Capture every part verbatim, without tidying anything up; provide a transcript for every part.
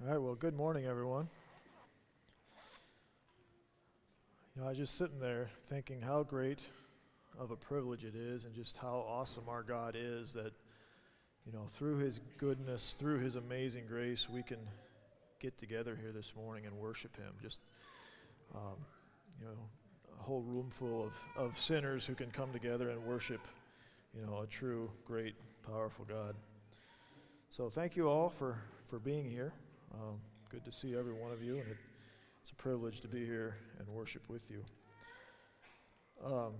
All right, well, good morning, everyone. You know, I was just sitting there thinking how great of a privilege it is and just how awesome our God is that, you know, through His goodness, through His amazing grace, we can get together here this morning and worship Him. Just, um, you know, a whole room full of, of sinners who can come together and worship, you know, a true, great, powerful God. So thank you all for, for being here. Um, good to see every one of you, and it, it's a privilege to be here and worship with you. Um,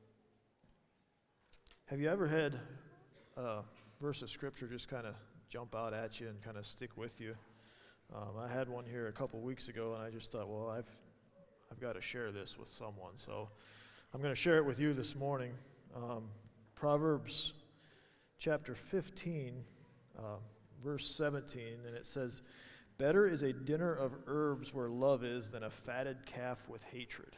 have you ever had a verse of Scripture just kind of jump out at you and kind of stick with you? Um, I had one here a couple weeks ago, and I just thought, well, I've I've got to share this with someone, so I'm going to share it with you this morning. Um, Proverbs chapter fifteen, uh, verse seventeen, and it says, "Better is a dinner of herbs where love is than a fatted calf with hatred."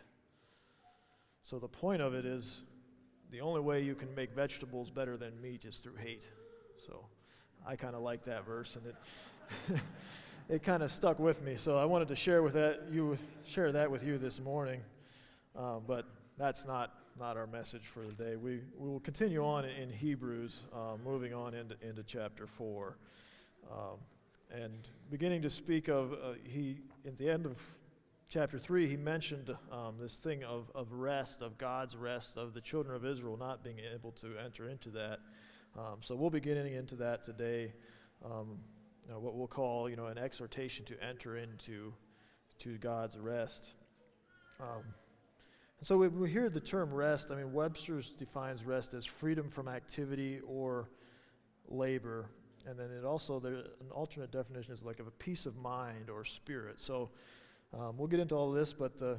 So the point of it is, the only way you can make vegetables better than meat is through hate. So I kind of like that verse, and it it kind of stuck with me. So I wanted to share with that you share that with you this morning. Uh, but that's not not our message for the day. We we will continue on in Hebrews, uh, moving on into into chapter four. Um, And beginning to speak of, uh, he, at the end of chapter three, he mentioned um, this thing of, of rest, of God's rest, of the children of Israel not being able to enter into that. Um, so we'll be getting into that today, um, you know, what we'll call, you know, an exhortation to enter into to God's rest. Um, and so when we hear the term rest, I mean, Webster's defines rest as freedom from activity or labor. And then it also, there, an alternate definition is like of a peace of mind or spirit. So um, we'll get into all of this, but the,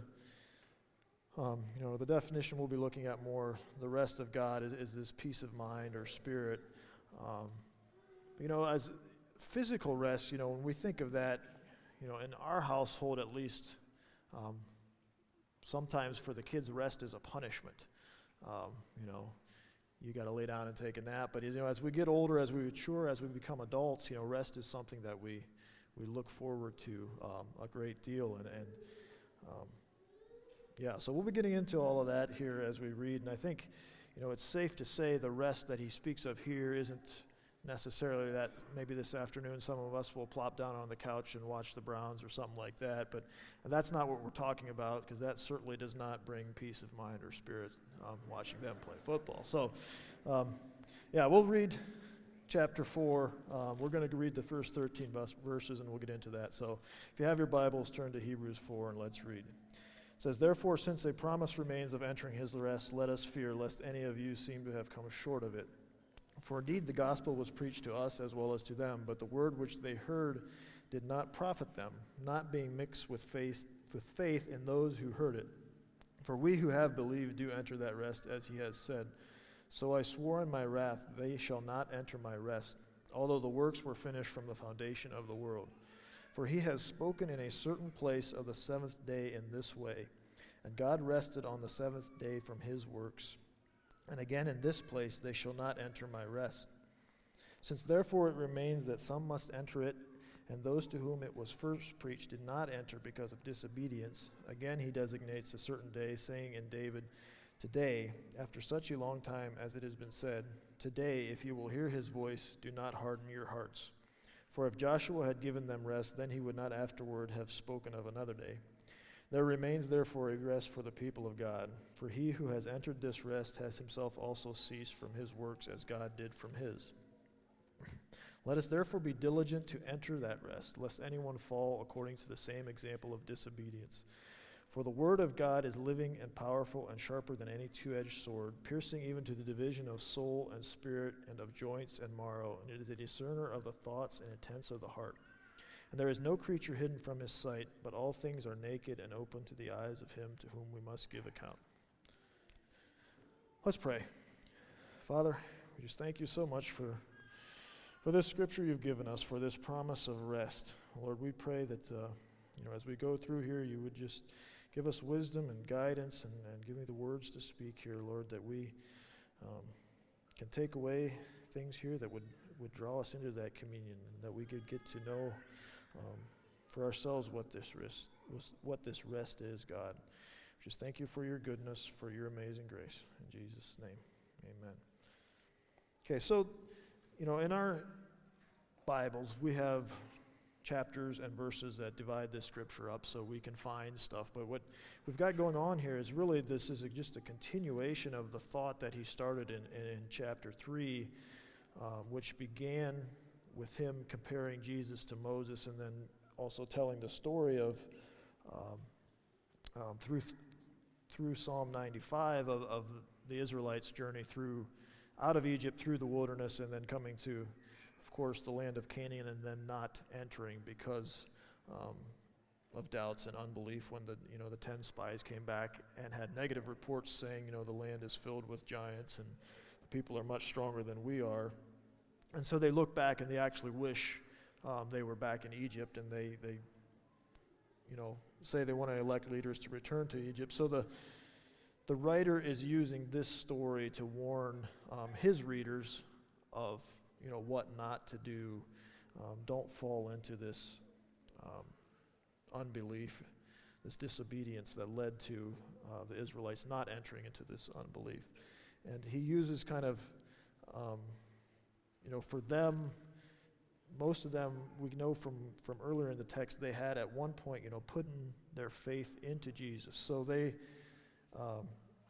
um, you know, the definition we'll be looking at more, the rest of God is, is this peace of mind or spirit. Um, you know, as physical rest, you know, when we think of that, you know, in our household at least, um, sometimes for the kids, rest is a punishment. Um, you know, you got to lay down and take a nap. But, you know, as we get older, as we mature, as we become adults, you know, rest is something that we we look forward to um, a great deal. And, and um, yeah, so we'll be getting into all of that here as we read. And I think, you know, it's safe to say the rest that he speaks of here isn't necessarily that maybe this afternoon some of us will plop down on the couch and watch the Browns or something like that. But and that's not what we're talking about, because that certainly does not bring peace of mind or spirit, um, watching them play football. So, um, yeah, we'll read chapter four. Um, we're going to read the first thirteen bus- verses, and we'll get into that. So if you have your Bibles, turn to Hebrews four, and let's read. It says, "Therefore, since a promise remains of entering his rest, let us fear, lest any of you seem to have come short of it. For indeed the gospel was preached to us as well as to them, but the word which they heard did not profit them, not being mixed with faith, with faith in those who heard it. For we who have believed do enter that rest, as he has said, So I swore in my wrath, they shall not enter my rest, although the works were finished from the foundation of the world. For he has spoken in a certain place of the seventh day in this way, and God rested on the seventh day from his works. And again in this place they shall not enter my rest. Since therefore it remains that some must enter it, and those to whom it was first preached did not enter because of disobedience, again he designates a certain day, saying in David, Today, after such a long time as it has been said, Today, if you will hear his voice, do not harden your hearts. For if Joshua had given them rest, then he would not afterward have spoken of another day. There remains therefore a rest for the people of God, for he who has entered this rest has himself also ceased from his works as God did from his. Let us therefore be diligent to enter that rest, lest anyone fall according to the same example of disobedience. For the word of God is living and powerful and sharper than any two-edged sword, piercing even to the division of soul and spirit and of joints and marrow, and it is a discerner of the thoughts and intents of the heart. And there is no creature hidden from his sight, but all things are naked and open to the eyes of him to whom we must give account." Let's pray. Father, we just thank you so much for, for this scripture you've given us, for this promise of rest. Lord, we pray that uh, you know, as we go through here, you would just give us wisdom and guidance and, and give me the words to speak here, Lord, that we um, can take away things here that would, would draw us into that communion, and that we could get to know um, for ourselves what this rest, was, what this rest is, God. Just thank you for your goodness, for your amazing grace. In Jesus' name, amen. Okay, so, you know, in our Bibles, we have chapters and verses that divide this scripture up so we can find stuff. But what we've got going on here is really this is a, just a continuation of the thought that he started in, in chapter three, uh, which began with him comparing Jesus to Moses and then also telling the story of um, um, through through Psalm ninety-five of, of the Israelites' journey through out of Egypt through the wilderness and then coming to, of course, the land of Canaan and then not entering because um, of doubts and unbelief when the you know the ten spies came back and had negative reports saying you know the land is filled with giants and the people are much stronger than we are, and so they look back and they actually wish um, they were back in Egypt and they they you know say they want to elect leaders to return to Egypt. So the the writer is using this story to warn um, his readers of you know, what not to do. Um, don't fall into this um, unbelief, this disobedience that led to uh, the Israelites not entering into this unbelief. And he uses kind of, um, you know, for them, most of them, we know from, from earlier in the text, they had at one point, you know, putting their faith into Jesus. So they um,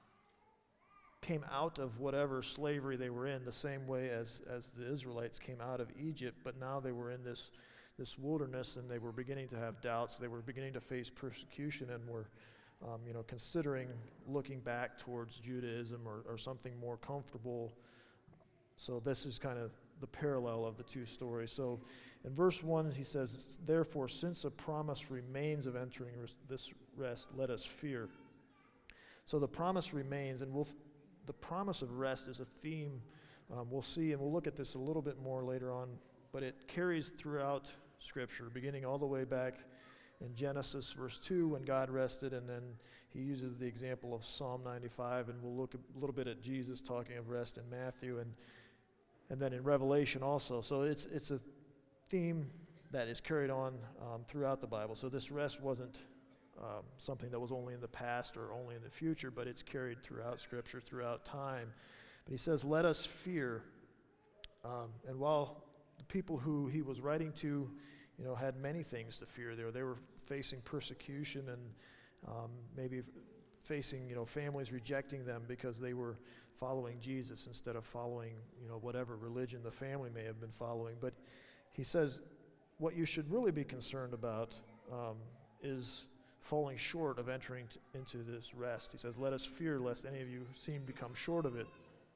came out of whatever slavery they were in the same way as, as the Israelites came out of Egypt, but now they were in this, this wilderness and they were beginning to have doubts. They were beginning to face persecution and were um, you know, considering looking back towards Judaism or, or something more comfortable. So this is kind of the parallel of the two stories. So in verse one he says, "Therefore, since a promise remains of entering res- this rest, let us fear." So the promise remains, and we'll the promise of rest is a theme um, we'll see, and we'll look at this a little bit more later on, but it carries throughout Scripture, beginning all the way back in Genesis verse two when God rested, and then he uses the example of Psalm ninety-five, and we'll look a little bit at Jesus talking of rest in Matthew, and and then in Revelation also. So it's it's a theme that is carried on um, throughout the Bible. So this rest wasn't Um, something that was only in the past or only in the future, but it's carried throughout Scripture, throughout time. But he says, let us fear. Um, and while the people who he was writing to, you know, had many things to fear there, they were facing persecution and um, maybe f- facing, you know, families rejecting them because they were following Jesus instead of following, you know, whatever religion the family may have been following. But he says, what you should really be concerned about um, is falling short of entering t- into this rest. He says, let us fear lest any of you seem to come short of it.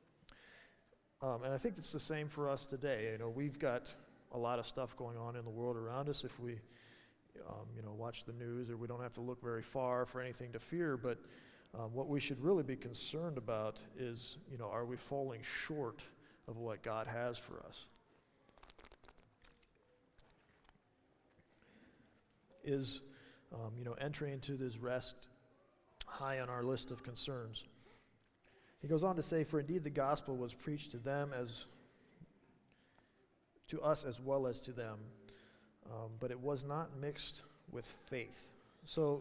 Um, and I think it's the same for us today. You know, we've got a lot of stuff going on in the world around us if we, um, you know, watch the news, or we don't have to look very far for anything to fear. But um, what we should really be concerned about is, you know, are we falling short of what God has for us? Is Um, you know, entering into this rest high on our list of concerns. He goes on to say, "For indeed the gospel was preached to them as to us as well as to them, um, but it was not mixed with faith." So,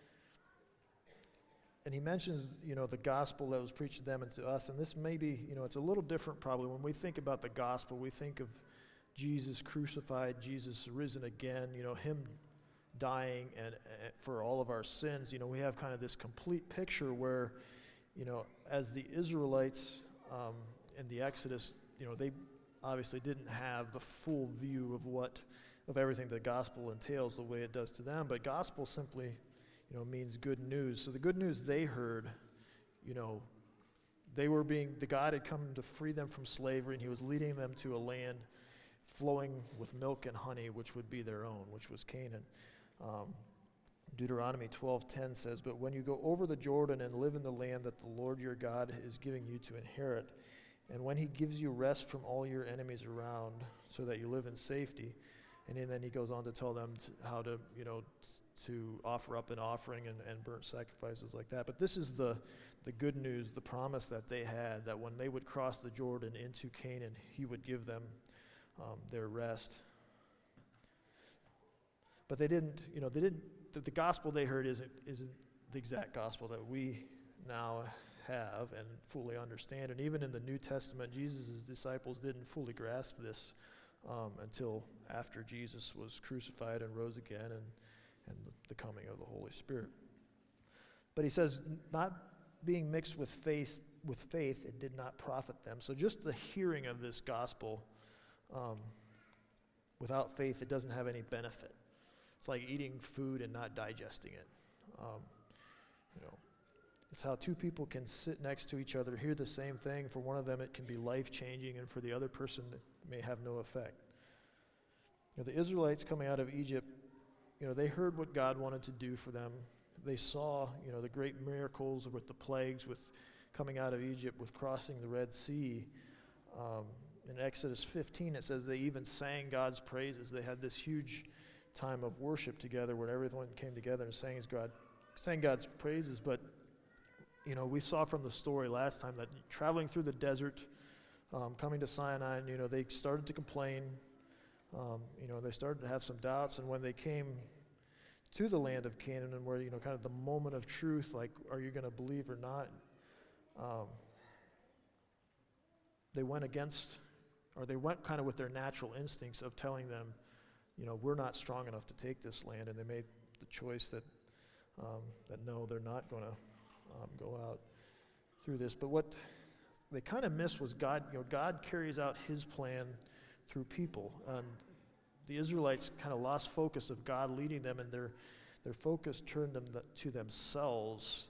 and he mentions, you know, the gospel that was preached to them and to us, and this may be, you know, it's a little different probably. When we think about the gospel, we think of Jesus crucified, Jesus risen again, you know, him dying and, and for all of our sins. You know, we have kind of this complete picture where, you know, as the Israelites um, in the Exodus, you know, they obviously didn't have the full view of what, of everything the gospel entails the way it does to them. But gospel simply, you know, means good news. So the good news they heard, you know, they were being, the God had come to free them from slavery, and he was leading them to a land flowing with milk and honey, which would be their own, which was Canaan. Um, Deuteronomy twelve ten says, "But when you go over the Jordan and live in the land that the Lord your God is giving you to inherit, and when he gives you rest from all your enemies around, so that you live in safety," and then he goes on to tell them to, how to, you know, t- to offer up an offering and, and burnt sacrifices like that. But this is the the good news, the promise that they had, that when they would cross the Jordan into Canaan, he would give them um, their rest. But they didn't, you know, they didn't, the, the gospel they heard isn't, isn't the exact gospel that we now have and fully understand. And even in the New Testament, Jesus' disciples didn't fully grasp this um, until after Jesus was crucified and rose again and, and the coming of the Holy Spirit. But he says, not being mixed with faith, with faith, it did not profit them. So just the hearing of this gospel, um, without faith, it doesn't have any benefit. It's like eating food and not digesting it. Um, you know, it's how two people can sit next to each other, hear the same thing. For one of them, it can be life-changing, and for the other person, it may have no effect. You know, the Israelites coming out of Egypt, you know, they heard what God wanted to do for them. They saw, you know, the great miracles with the plagues, with coming out of Egypt, with crossing the Red Sea. Um, in Exodus fifteen, it says they even sang God's praises. They had this huge time of worship together where everyone came together and sang God, sang God's praises. But, you know, we saw from the story last time that traveling through the desert, um, coming to Sinai, you know, they started to complain. Um, you know, they started to have some doubts. And when they came to the land of Canaan, and where, you know, kind of the moment of truth, like, are you going to believe or not? Um, they went against, or they went kind of with their natural instincts of telling them, you know, we're not strong enough to take this land, and they made the choice that, um, that no, they're not going to um, go out through this. But what they kind of missed was God, you know, God carries out his plan through people. And the Israelites kind of lost focus of God leading them, and their their focus turned them th- to themselves.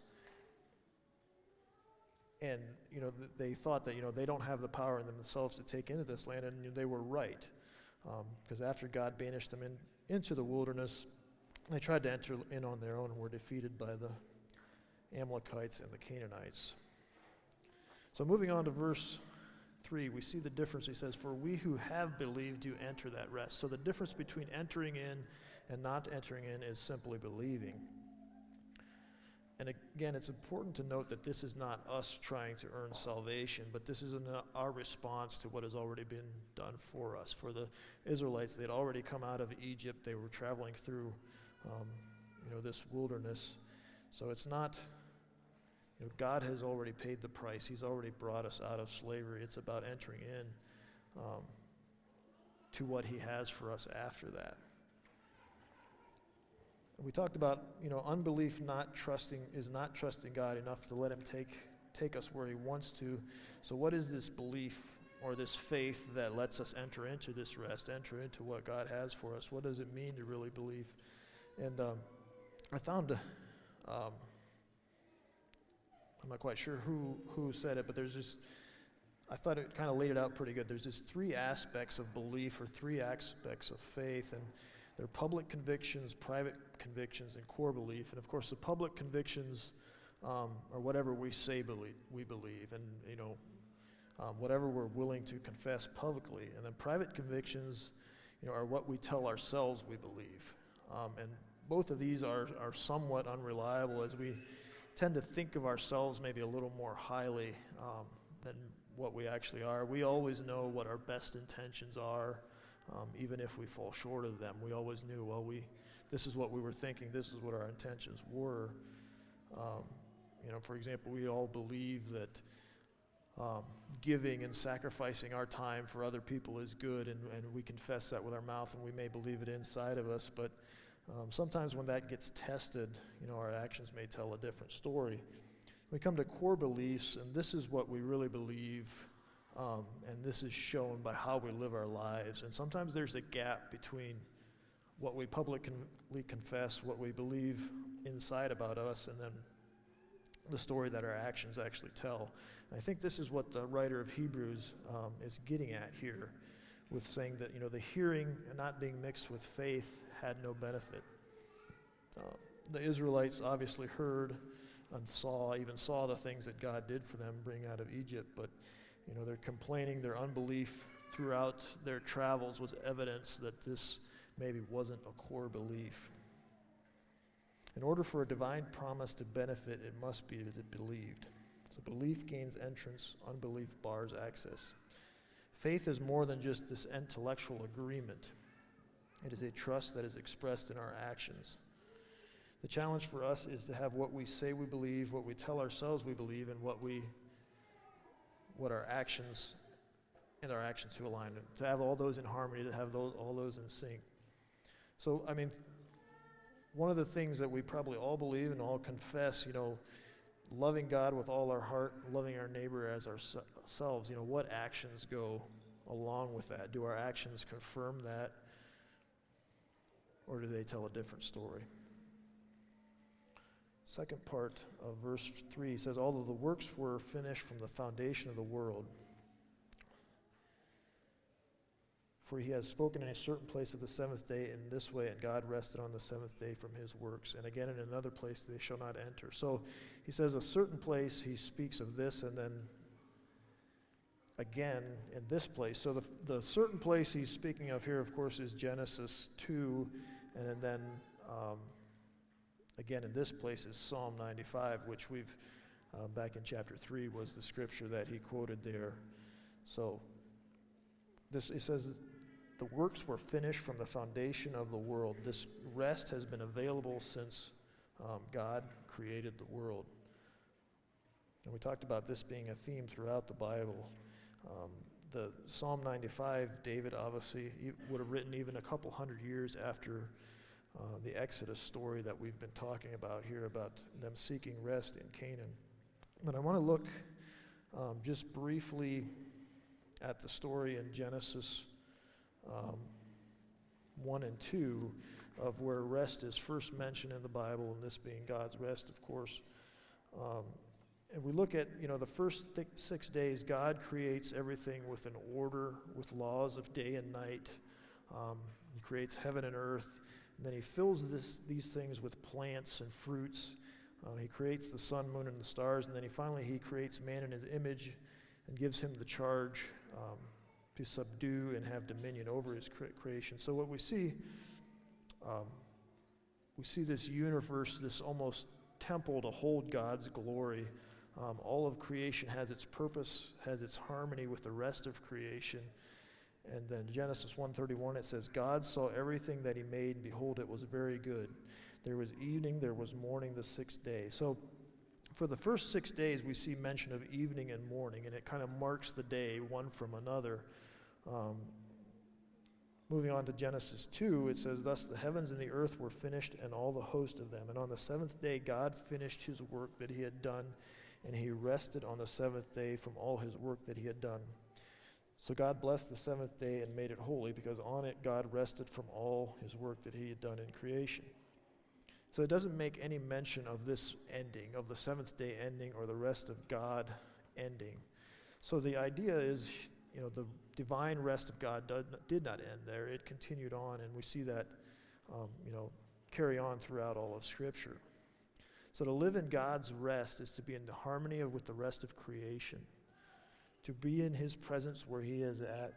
And, you know, th- they thought that, you know, they don't have the power in themselves to take into this land, and you know, they were right. Because um, after God banished them in, into the wilderness, they tried to enter in on their own and were defeated by the Amalekites and the Canaanites. So moving on to verse three, we see the difference. He says, for we who have believed do enter that rest. So the difference between entering in and not entering in is simply believing. And again, it's important to note that this is not us trying to earn salvation, but this is an, uh, our response to what has already been done for us. For the Israelites, they'd already come out of Egypt. They were traveling through, um, you know, this wilderness. So it's not, you know, God has already paid the price. He's already brought us out of slavery. It's about entering in um, to what he has for us after that. We talked about, you know, unbelief not trusting is not trusting God enough to let him take take us where he wants to. So what is this belief or this faith that lets us enter into this rest, enter into what God has for us? What does it mean to really believe? And um, I found, um, I'm not quite sure who, who said it, but there's this, I thought it kind of laid it out pretty good. There's just three aspects of belief, or three aspects of faith, and they're public convictions, private convictions, and core belief. And of course, the public convictions um, are whatever we say believe, we believe, and you know, um, whatever we're willing to confess publicly. And then private convictions, you know, are what we tell ourselves we believe. Um, and both of these are are somewhat unreliable, as we tend to think of ourselves maybe a little more highly um, than what we actually are. We always know what our best intentions are. Um, even if we fall short of them, we always knew, well, we, this is what we were thinking, this is what our intentions were. Um, you know, for example, we all believe that um, giving and sacrificing our time for other people is good, and, and we confess that with our mouth, and we may believe it inside of us, but um, sometimes when that gets tested, you know, our actions may tell a different story. We come to core beliefs, and this is what we really believe. Um, and this is shown by how we live our lives. And sometimes there's a gap between what we publicly confess, what we believe inside about us, and then the story that our actions actually tell. And I think this is what the writer of Hebrews um, is getting at here, with saying that, you know, the hearing and not being mixed with faith had no benefit. Uh, the Israelites obviously heard and saw, even saw the things that God did for them, bring out of Egypt, but you know, their complaining, their unbelief throughout their travels was evidence that this maybe wasn't a core belief. In order for a divine promise to benefit, it must be believed. So belief gains entrance, unbelief bars access. Faith is more than just this intellectual agreement. It is a trust that is expressed in our actions. The challenge for us is to have what we say we believe, what we tell ourselves we believe, and what we, what our actions, and our actions to align. To have all those in harmony, to have those, all those in sync. So, I mean, one of the things that we probably all believe and all confess, you know, loving God with all our heart, loving our neighbor as ourselves, you know, what actions go along with that? Do our actions confirm that? Or do they tell a different story? Second part of verse three says, although the works were finished from the foundation of the world, for he has spoken in a certain place of the seventh day in this way, and God rested on the seventh day from his works. And again in another place they shall not enter. So he says a certain place, he speaks of this, and then again in this place. So the, the certain place he's speaking of here, of course, is Genesis two, and then um, again in this place is Psalm ninety-five, which we've, uh, back in chapter three, was the scripture that he quoted there. So this, it says, the works were finished from the foundation of the world. This rest has been available since um, God created the world. And we talked about this being a theme throughout the Bible. Um, the Psalm ninety-five, David obviously would have written even a couple hundred years after uh, the Exodus story that we've been talking about here, about them seeking rest in Canaan. But I want to look um, just briefly at the story in Genesis um, one and two of where rest is first mentioned in the Bible, and this being God's rest, of course. Um, and we look at, you know, the first th- six days, God creates everything with an order, with laws of day and night. Um, he creates heaven and earth, and then he fills this, these things with plants and fruits. Uh, he creates the sun, moon, and the stars, and then he finally he creates man in his image and gives him the charge um, to subdue and have dominion over his cre- creation. So what we see, um, we see this universe, this almost temple to hold God's glory. Um, all of creation has its purpose, has its harmony with the rest of creation. And then Genesis one thirty-one, it says, God saw everything that he made, and behold, it was very good. There was evening, there was morning, the sixth day. So for the first six days, we see mention of evening and morning, and it kind of marks the day one from another. Um, moving on to Genesis two, it says, thus the heavens and the earth were finished, and all the host of them. And on the seventh day, God finished his work that he had done, and he rested on the seventh day from all his work that he had done. So God blessed the seventh day and made it holy, because on it God rested from all his work that he had done in creation. So it doesn't make any mention of this ending, of the seventh day ending or the rest of God ending. So the idea is, you know, the divine rest of God did, did not end there. It continued on, and we see that, um, you know, carry on throughout all of Scripture. So to live in God's rest is to be in harmony with the rest of creation, to be in his presence where he is at,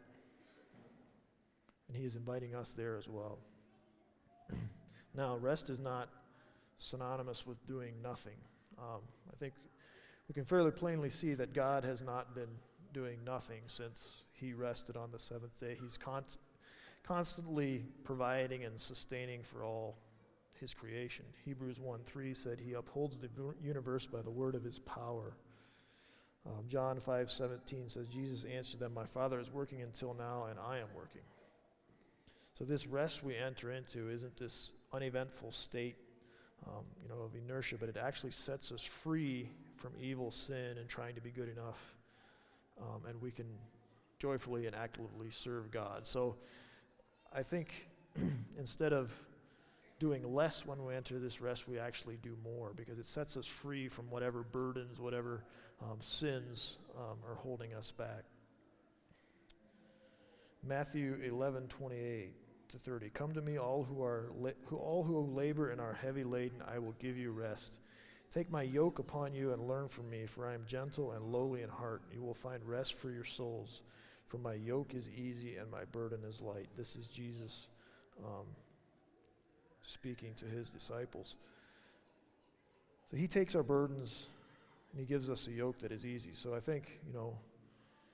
and he is inviting us there as well. Now, rest is not synonymous with doing nothing. Um, I think we can fairly plainly see that God has not been doing nothing since he rested on the seventh day. He's con- constantly providing and sustaining for all his creation. Hebrews one three said he upholds the universe by the word of his power. Um, John five seventeen says, Jesus answered them, my Father is working until now, and I am working. So this rest we enter into isn't this uneventful state um, you know, of inertia, but it actually sets us free from evil, sin, and trying to be good enough. Um, and we can joyfully and actively serve God. So I think instead of doing less when we enter this rest, we actually do more, because it sets us free from whatever burdens, whatever um, sins um, are holding us back. Matthew eleven twenty-eight to thirty. Come to me, all who are la- who all who labor and are heavy laden, I will give you rest. Take my yoke upon you and learn from me, for I am gentle and lowly in heart. You will find rest for your souls. For my yoke is easy and my burden is light. This is Jesus um, speaking to his disciples. So he takes our burdens and he gives us a yoke that is easy. So I think, you know,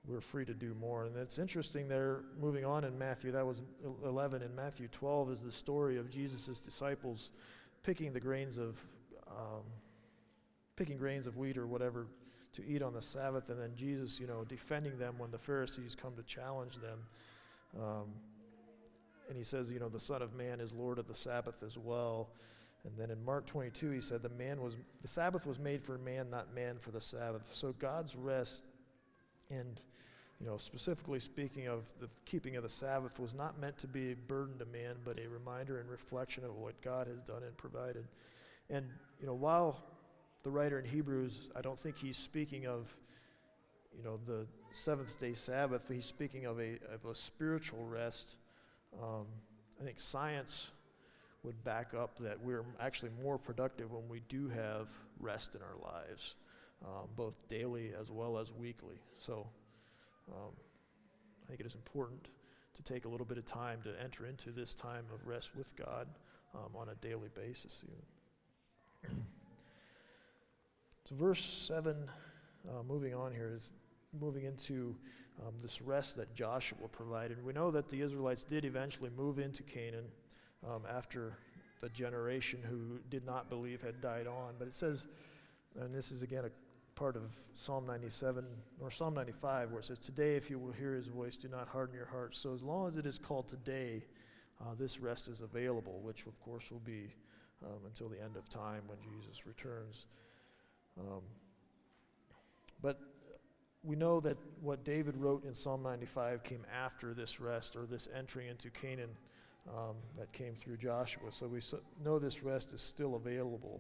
we're free to do more. And it's interesting there, moving on in Matthew, that was eleven. In Matthew twelve is the story of Jesus' disciples picking the grains of, um, picking grains of wheat or whatever to eat on the Sabbath, and then Jesus, you know, defending them when the Pharisees come to challenge them. Um, and he says, you know, the Son of Man is Lord of the Sabbath as well. And then in Mark twenty-two, he said, the man was the Sabbath was made for man, not man for the Sabbath. So God's rest, and you know, specifically speaking of the keeping of the Sabbath, was not meant to be a burden to man, but a reminder and reflection of what God has done and provided. And you know, while the writer in Hebrews, I don't think he's speaking of, you know, the seventh day Sabbath. He's speaking of a of a spiritual rest. Um, I think science would back up that we're actually more productive when we do have rest in our lives, um, both daily as well as weekly. So um, I think it is important to take a little bit of time to enter into this time of rest with God um, on a daily basis. Even. So verse seven, uh, moving on here, is moving into um, this rest that Joshua provided. We know that the Israelites did eventually move into Canaan um, after the generation who did not believe had died on. But it says, and this is again a part of Psalm ninety-seven, or Psalm ninety-five, where it says, today if you will hear his voice, do not harden your hearts. So as long as it is called today, uh, this rest is available, which of course will be um, until the end of time when Jesus returns. Um, but we know that what David wrote in Psalm ninety-five came after this rest, or this entry into Canaan um, that came through Joshua. So we so know this rest is still available.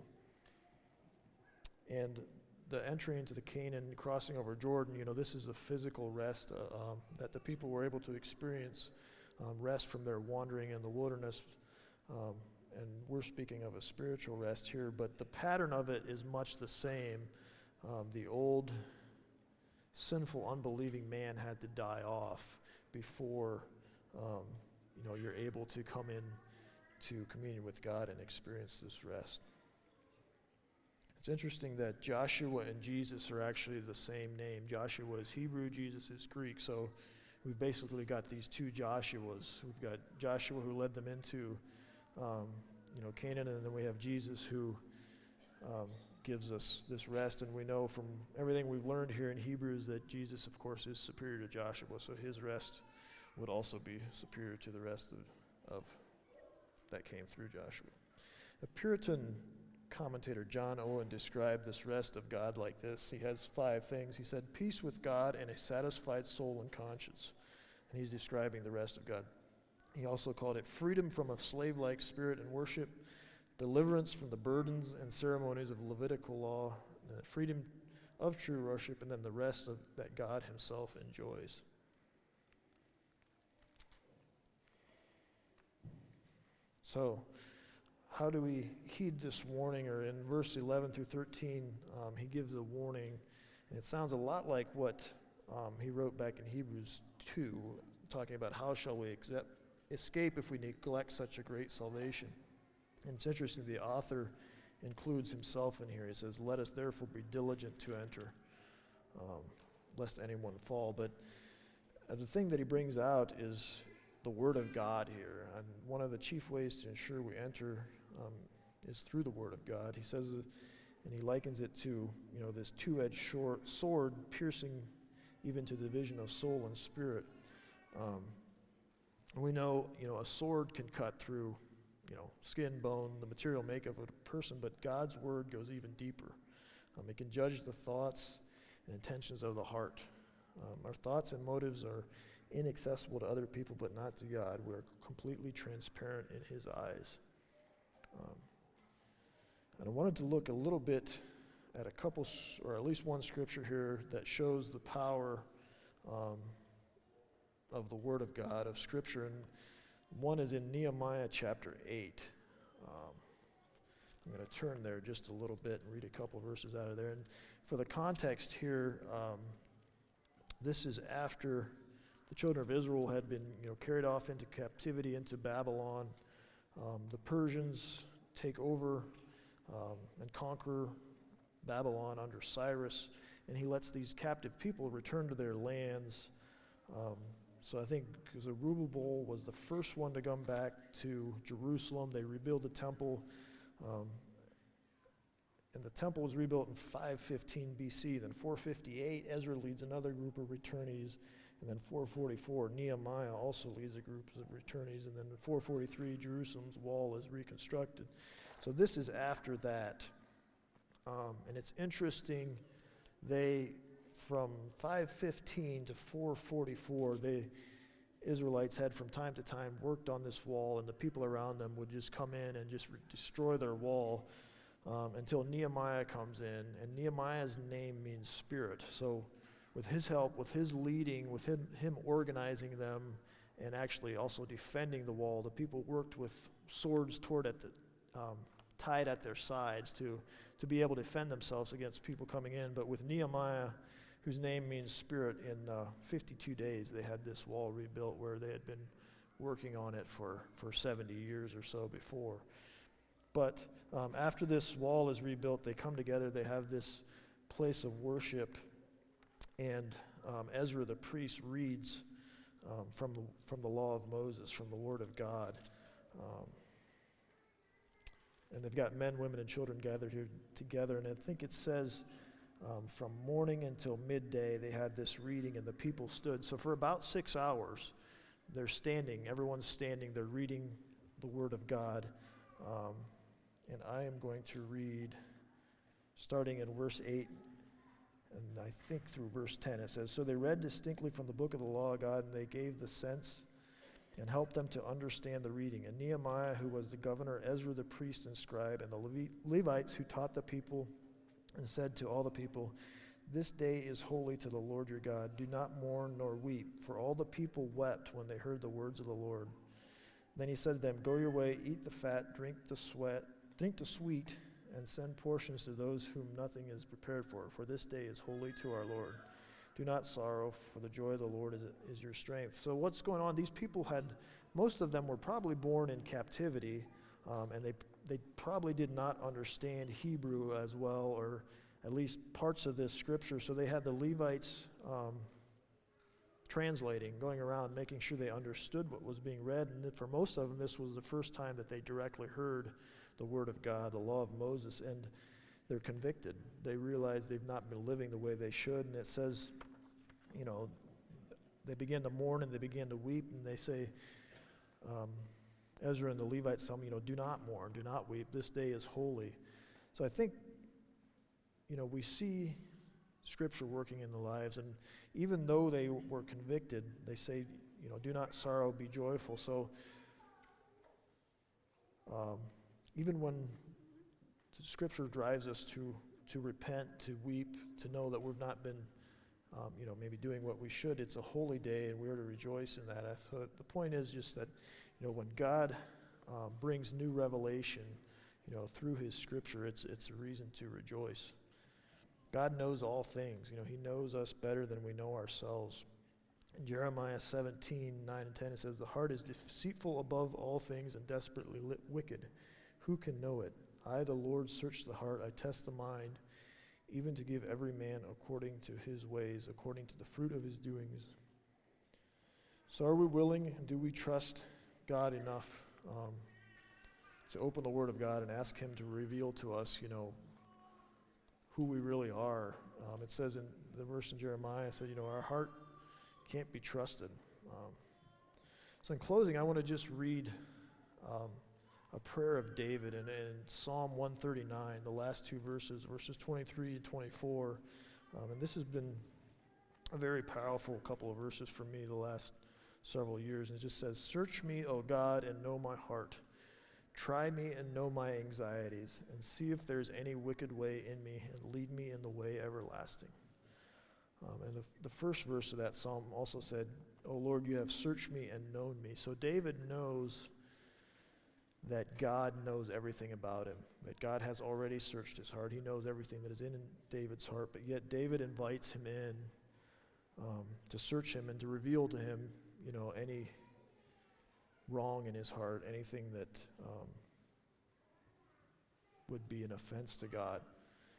And the entry into the Canaan, crossing over Jordan, you know, this is a physical rest uh, um, that the people were able to experience, um, rest from their wandering in the wilderness. Um, and we're speaking of a spiritual rest here, but the pattern of it is much the same. Um, the old sinful, unbelieving man had to die off before, um, you know, you're able to come in to communion with God and experience this rest. It's interesting that Joshua and Jesus are actually the same name. Joshua is Hebrew, Jesus is Greek. So we've basically got these two Joshuas. We've got Joshua who led them into um, you know, Canaan, and then we have Jesus who um, gives us this rest. And we know from everything we've learned here in Hebrews that Jesus, of course, is superior to Joshua. So his rest would also be superior to the rest of, of that came through Joshua. A Puritan commentator, John Owen, described this rest of God like this. He has five things. He said, peace with God and a satisfied soul and conscience. And he's describing the rest of God. He also called it freedom from a slave-like spirit and worship, deliverance from the burdens and ceremonies of Levitical law, the freedom of true worship, and then the rest of that God himself enjoys. So, how do we heed this warning? Or in verse eleven through thirteen, um, he gives a warning, and it sounds a lot like what um, he wrote back in Hebrews two, talking about how shall we accept, escape if we neglect such a great salvation. And it's interesting, the author includes himself in here. He says, let us therefore be diligent to enter, um, lest anyone fall. But uh, the thing that he brings out is the Word of God here. And one of the chief ways to ensure we enter um, is through the Word of God. He says, uh, and he likens it to, you know, this two-edged short sword piercing even to the division of soul and spirit. Um, we know, you know, a sword can cut through, you know, skin, bone, the material makeup of a person, but God's Word goes even deeper. Um, it can judge the thoughts and intentions of the heart. Um, our thoughts and motives are inaccessible to other people, but not to God. We're completely transparent in His eyes. Um, and I wanted to look a little bit at a couple, or at least one scripture here that shows the power um, of the Word of God, of Scripture. And one is in Nehemiah chapter eight. Um, I'm going to turn there just a little bit and read a couple verses out of there. And for the context here, um, this is after the children of Israel had been, you know, carried off into captivity into Babylon. Um, the Persians take over um, and conquer Babylon under Cyrus, and he lets these captive people return to their lands. Um, so I think Zerubbabel was the first one to come back to Jerusalem. They rebuild the temple, um, and the temple was rebuilt in five fifteen B C. Then four fifty-eight, Ezra leads another group of returnees. And then four forty-four, Nehemiah also leads a group of returnees. And then in four forty-three, Jerusalem's wall is reconstructed. So this is after that. Um, and it's interesting, they, from five fifteen to four forty-four, the Israelites had from time to time worked on this wall, and the people around them would just come in and just re- destroy their wall um, until Nehemiah comes in. And Nehemiah's name means spirit. So with his help, with his leading, with him, him organizing them, and actually also defending the wall, the people worked with swords toward at the, um, tied at their sides to, to be able to defend themselves against people coming in. But with Nehemiah, whose name means spirit, in uh, fifty-two days they had this wall rebuilt where they had been working on it for, for seventy years or so before. But um, after this wall is rebuilt, they come together, they have this place of worship. And um, Ezra the priest reads um, from the from the law of Moses, from the Word of God. Um, and they've got men, women, and children gathered here together. And I think it says um, from morning until midday they had this reading, and the people stood. So for about six hours, they're standing. Everyone's standing. They're reading the Word of God. Um, and I am going to read, starting in verse eight, and I think through verse ten. It says, "So they read distinctly from the book of the law of God, and they gave the sense and helped them to understand the reading. And Nehemiah, who was the governor, Ezra the priest and scribe, and the Levi- Levites who taught the people, and said to all the people, 'This day is holy to the Lord your God. Do not mourn nor weep.' For all the people wept when they heard the words of the Lord. Then he said to them, 'Go your way, eat the fat, drink the sweat, drink the sweet, and send portions to those whom nothing is prepared for, for this day is holy to our Lord. Do not sorrow, for the joy of the Lord is, is your strength.'" So what's going on? These people had, most of them were probably born in captivity, um, and they they probably did not understand Hebrew as well, or at least parts of this scripture. So they had the Levites um, translating, going around, making sure they understood what was being read. And for most of them, this was the first time that they directly heard the Word of God, the law of Moses, and they're convicted. They realize they've not been living the way they should, and it says, you know, they begin to mourn and they begin to weep, and they say, um, Ezra and the Levites tell them, you know, do not mourn, do not weep. This day is holy. So I think, you know, we see Scripture working in the lives, and even though they were convicted, they say, you know, do not sorrow, be joyful. So um, even when the Scripture drives us to to repent, to weep, to know that we've not been, um, you know, maybe doing what we should, it's a holy day, and we're to rejoice in that. So the point is just that, you know, when God um, brings new revelation, you know, through His Scripture, it's it's a reason to rejoice. God knows all things. You know, He knows us better than we know ourselves. In Jeremiah seventeen, nine and ten, it says, "The heart is deceitful above all things and desperately li- wicked. Who can know it? I, the Lord, search the heart. I test the mind, even to give every man according to his ways, according to the fruit of his doings." So are we willing and do we trust God enough um, to open the Word of God and ask Him to reveal to us, you know, who we really are? Um, it says in the verse in Jeremiah, it said, you know, our heart can't be trusted. Um, so in closing, I want to just read um, a prayer of David in, in Psalm one thirty-nine, the last two verses, verses twenty-three and twenty-four. Um, and this has been a very powerful couple of verses for me the last several years. And it just says, "Search me, O God, and know my heart. Try me and know my anxieties, and see if there's any wicked way in me, and lead me in the way everlasting." Um, and the, the first verse of that psalm also said, "O Lord, you have searched me and known me." So David knows that God knows everything about him, that God has already searched his heart. He knows everything that is in David's heart, but yet David invites him in um, to search him and to reveal to him, you know, any wrong in his heart, anything that um, would be an offense to God.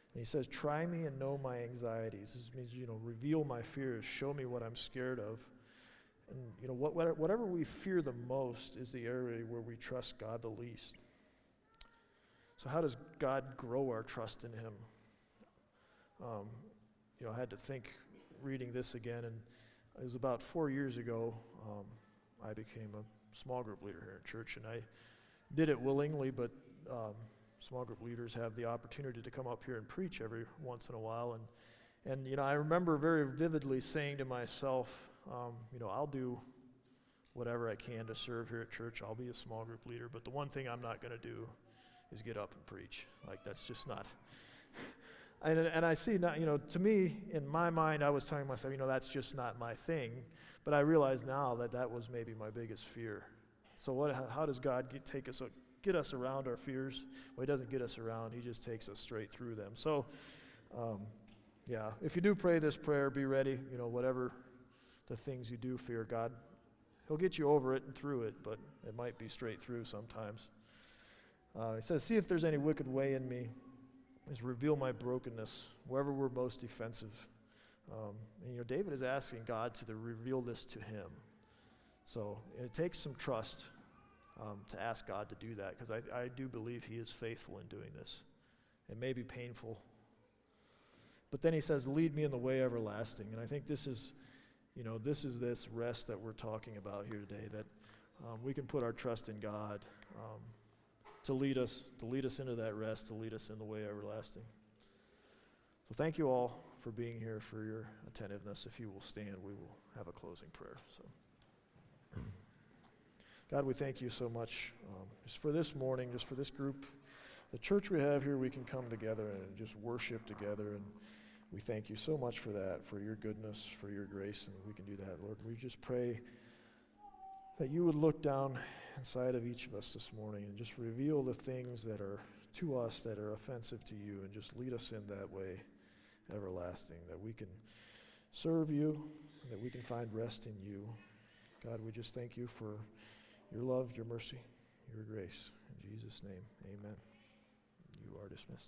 And he says, try me and know my anxieties. This means, you know, reveal my fears, show me what I'm scared of. And, you know, what, whatever we fear the most is the area where we trust God the least. So how does God grow our trust in him? Um, you know, I had to think reading this again, and it was about four years ago, um, I became a small group leader here at church, and I did it willingly, but um, small group leaders have the opportunity to come up here and preach every once in a while, and, and you know, I remember very vividly saying to myself, um, you know, I'll do whatever I can to serve here at church. I'll be a small group leader, but the one thing I'm not going to do is get up and preach. Like, that's just not. and, and I see, now, you know, to me, in my mind, I was telling myself, you know, that's just not my thing. But I realize now that that was maybe my biggest fear. So what? How does God get, take us, get us around our fears? Well, he doesn't get us around. He just takes us straight through them. So, um, yeah, if you do pray this prayer, be ready. You know, whatever the things you do fear, God, he'll get you over it and through it, but it might be straight through sometimes. Uh, he says, see if there's any wicked way in me, is reveal my brokenness, wherever we're most defensive. Um, and, you know, David is asking God to reveal this to him. So it takes some trust um, to ask God to do that, because I, I do believe he is faithful in doing this. It may be painful. But then he says, lead me in the way everlasting. And I think this is, you know, this is this rest that we're talking about here today, that um, we can put our trust in God um, to lead us, to lead us into that rest, to lead us in the way everlasting. So thank you all for being here, for your attentiveness. If you will stand, we will have a closing prayer. So, God, we thank you so much um, just for this morning, just for this group, the church we have here. We can come together and just worship together, and we thank you so much for that, for your goodness, for your grace, and we can do that, Lord. We just pray that you would look down inside of each of us this morning and just reveal the things that are to us that are offensive to you, and just lead us in that way everlasting, that we can serve you, that we can find rest in you. God, we just thank you for your love, your mercy, your grace. In Jesus' name, amen. You are dismissed.